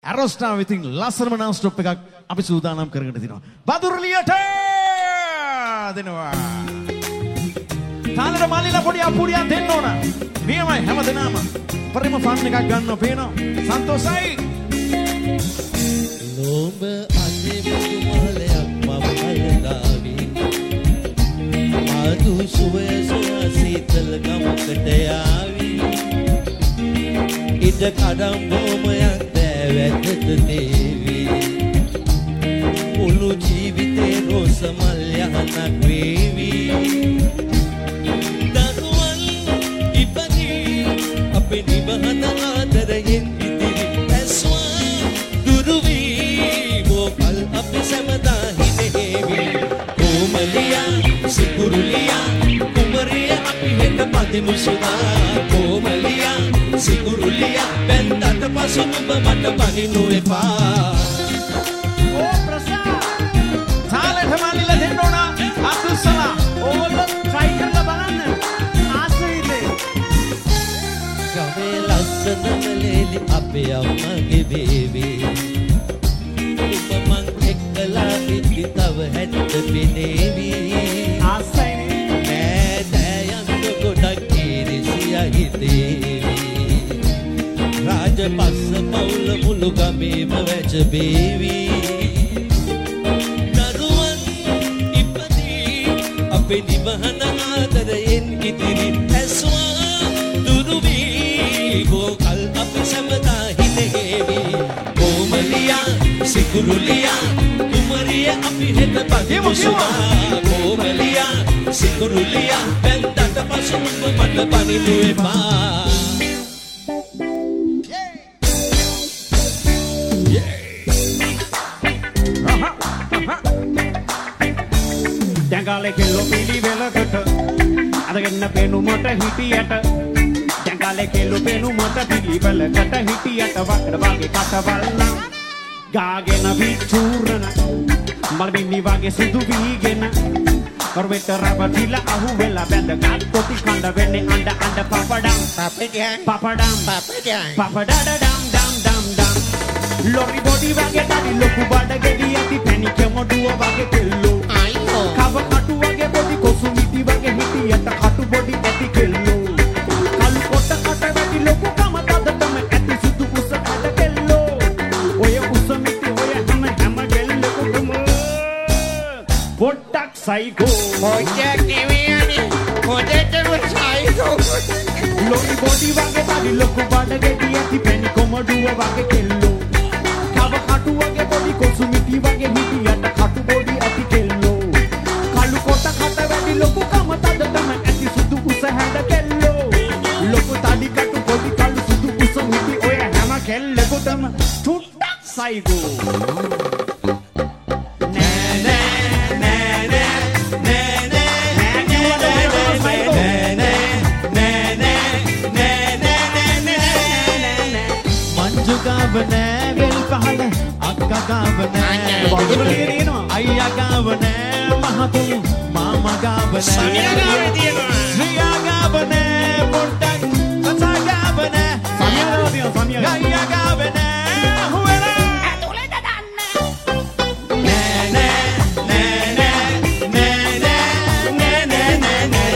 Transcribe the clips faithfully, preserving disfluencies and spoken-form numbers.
Arostar විතින් ලස්සනම non stop එකක් අපි සූදානම් කරගෙන තිනවා. බදුරලියට දෙනවා. තාලෙට මල්ලිලා පොඩි අපුඩියක් දෙන්න ඕන. නියමයි හැමදෙනාම. පරිම ෆන් එකක් ගන්නවා පේනවා. සන්තෝෂයි. ලෝභ අනේ මුතුමලයක් මම අල්ලාවි. ආදු සුවය සීතල ගමකට යාවි. ඉද කඩම් බොමයක් වැදගත් දේවි. මුළු ජීවිතේ රෝස මල් යහනක් වේවි. දරුවන් ඉපදී අපේ නිවහන ආදරයෙන් ඉදිරි ඇස්වා දුරු වී මොකල් අපි සමදා හිනෙවි. කොමලියා සිකුරුලියා කුමරිය අපි හෙට පදිමු සුදා. කොමලියා සිකුරුලියා බෙන්දට පසු නුඹ මට බනිනු එපා. ඕ ප්‍රසා තාලෙට මල්ලිලා දෙන්න ඕන. අකුසලා ඕගොල්ලෝ try කරලා බලන්න. ආසෙයිද? ගමේ ලස්සනම ලේලි අපේ අම්මගේ බේබී. ඔබ මං එක්කලා ඉති තව හැට පිනේවි. ආසයිනේ නෑ දයන්ත ගොඩක් ඉරිසියා හිතේවි. රාජපක්ෂ පවුල මුළු ගමේම වැජ බේවි. දරුවන් ඉපදී අපේ නිවහන ආදරයෙන් ඉදිරි ඇස්වා දුරු වී මොකල් අපි සමදා හිනෙවි. කොමලියා සිකුරුලියා කුමරිය අපි හෙට පදිමු සුදා. කොමලියා සිකුරුලියා බෙන්දට පසු නුඹ මට බනිනු එපා. දැඟාලේ කෙල්ලෝ පිළිවෙලකට අදගෙන පෙනුමට හිටියට. දැඟාලේ කෙල්ලෝ පෙනුමට පිළිවෙලකට හිටියට වක්ර වගේ කටවල් නම් ගාගෙන විචූරන මල්බින්නි වගේ සුදු වීගෙන කරවෙට රබටිලා අහු වෙලා බැඳගත් කොටි කණ්ඩ වෙන්නේ අඬ අඬ පපඩම් පපඩම් පපඩම් පපඩම් පපඩඩම් ඩම් ඩම් ඩම් ලොරි බොඩි වගේ ඩඩි ලොකු බඩ ගෙඩි ඇති පැණික මොඩුව වගේ කෙල්ලෝ කව කටු වගේ බොඩි කොසු මිටි වගේ හිටියට කටු බොඩි ඇති කෙල්ලෝ කළු කොට කට වැඩි ලොකු කම තදටම ඇති සුදු උස ඇට කෙල්ලෝ ඔය උස මිටි ඔය හැම හැම කෙල්ලෙකුටම පොට්ටක් සයිකෝ පොට්ටක් නෙවෙයි පොටටම සයිකෝ. ලොරි බොඩි වගේ ඩඩි ලොකු බඩ ගෙඩි ඇති පැණික මොඩුව වගේ කෙල්ලෝ කව කටු වගේ බොඩි කොසු මිටි වගේ හිටියට කටු බොඩි ඇති කෙල්ලෝ කළු කොට කට වැඩි ලොකු කම තදටම ඇති සුදු උස හැඳ කෙල්ලෝ ලොකු තඩි කටු බොඩි කළු සුදු උස මිටි ඔය හැම කෙල්ලෙකුටම චුට්ටක් සයිකෝ. ගාව නෑ වෙල් පහල අක්කා ගාව නෑ බඳුරුලිය දිනනවා අයියා ගාව නෑ මහතුන් මාමා ගාව නෑ සමියා ගාව තියෙනවා ශ්‍රියා ගාව නෑ පොට්ටක් කසා ගාව නෑ සමියා ගාව තියෙනවා සමියා අයියා ගාව නෑ හුවෙලා ඇතුලේ දන්න නෑ නෑ නෑ නෑ නෑ නෑ නෑ නෑ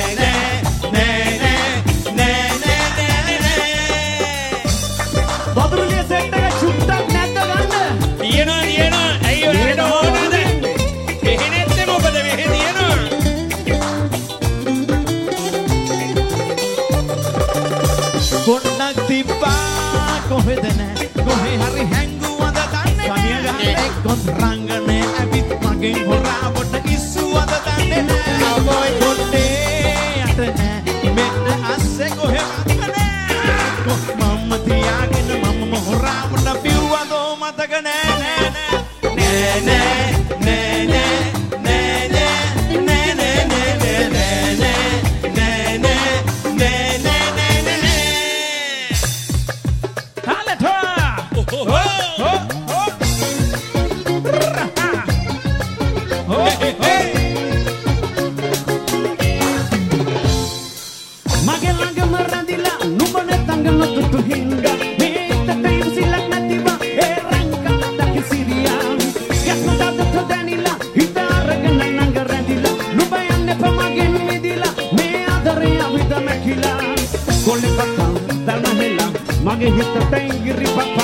පොඩ්ඩක් තිබ්බා කොහෙද නෑ කොහේ හරි හැංගුවද දන්නේ නෑ එක්කොත් රංගනේ ඇවිත් මගෙන් හොරාවට ඉස්සුවද දන්නේ නෑ අවොයි පොඩ්ඩේ යට නෑ මෙන්න අස්සේ කොහෙවත් නෑ මම තියාගෙන මම හොරාවට පිව්වද මතක නෑ නෑ නෑ නෑ නෑ Magela gamara dila, numane tangana tutu hinga, me ta time silak natiba,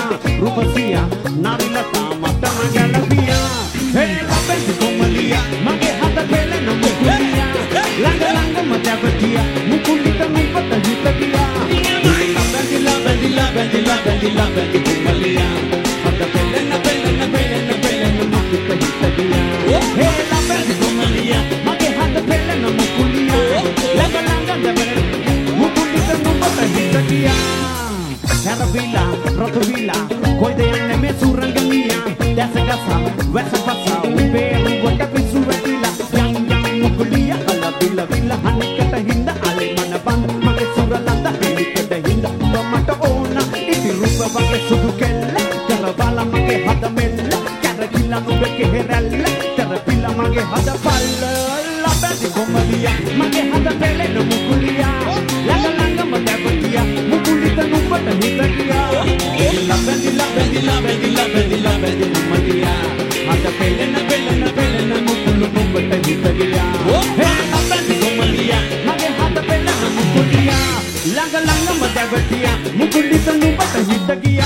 Rupasia Narilata Matana Galavia Hey Labendi Komalia Mage Hata Pele no Mukulia Langa Langa Matavatia Mukulita Mumpata Hitagia Labendi Labendi Labendi Labendi Labendi Komalia Hata Pele na Pele na Pele na Pele no Mukulita Hitagia Hey Labendi Komalia Mage Hata Pele no Mukulia Langa Langa Matavatia Mukulita Mumpata Hitagia Caravilla, Rotovilla, Coideane Mesurangania, Dasagasa, Vesapasa, Uberu, Watapi Suratilla, Yang Yang Mukulia, Ala Villa Villa, Hanikata Hinda, Alemanaban, Magesuralanda, Helikata Hinda, Tomato Ona, Iti Rupa Vage Sudukella, Caravalla Mage Hadamella, Caravilla Nubeke Herella, Caravilla Mage Hadapalla, La Badi Comalia, Mage Hadapelle, no Mukulia, Langa Langa Matapatia, Mukulita Nubata Hitagia, La Badi, La Badi, La Badi, La Badi, La Badi Comalia, Hadapelle, na Pelle, na Pelle, na Mukulu Nubata Hitagia, La Badi Comalia, Mage Hadapelle, na Mukulia, Langa Langa Matapatia, Mukulita Nubata Hitagia.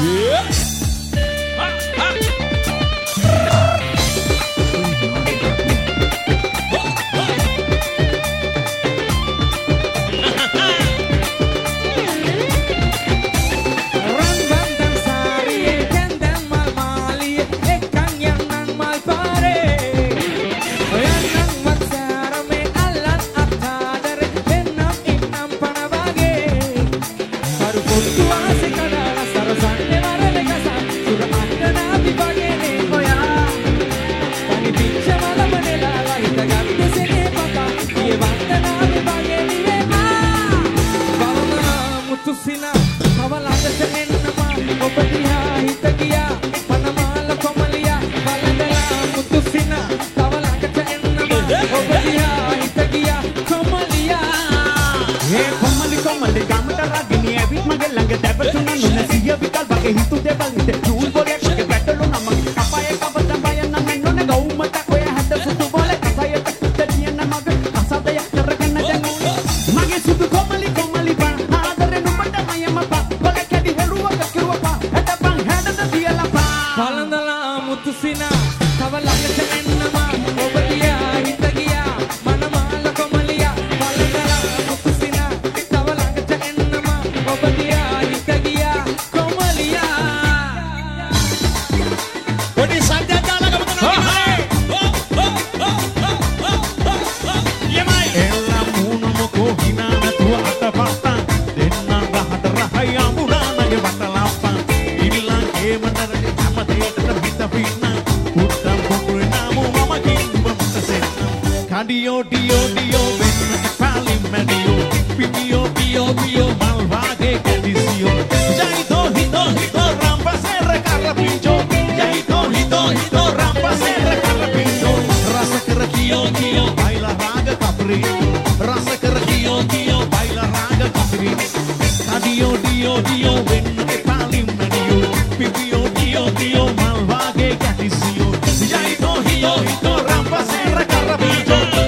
Dio Dio Dio ven palim medio Pio Pio Pio malvage condicio Jaito hito hito rampa se recarra pincho Jaito hito hito rampa se recarra pincho Rasa kerakio kio baila raga capriccio Rasa kerakio kio baila raga capriccio Dio Dio Dio ven palim medio Pio Pio Pio malvage condicio Jaito hito hito rampa se recarra pincho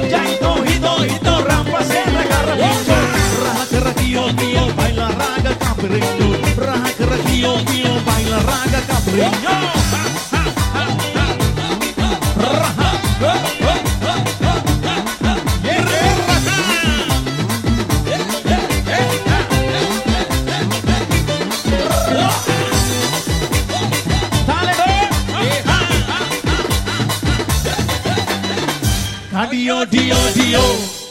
baila raga capricho, raga capricho, baila raga capricho. Dio, Dio, Dio.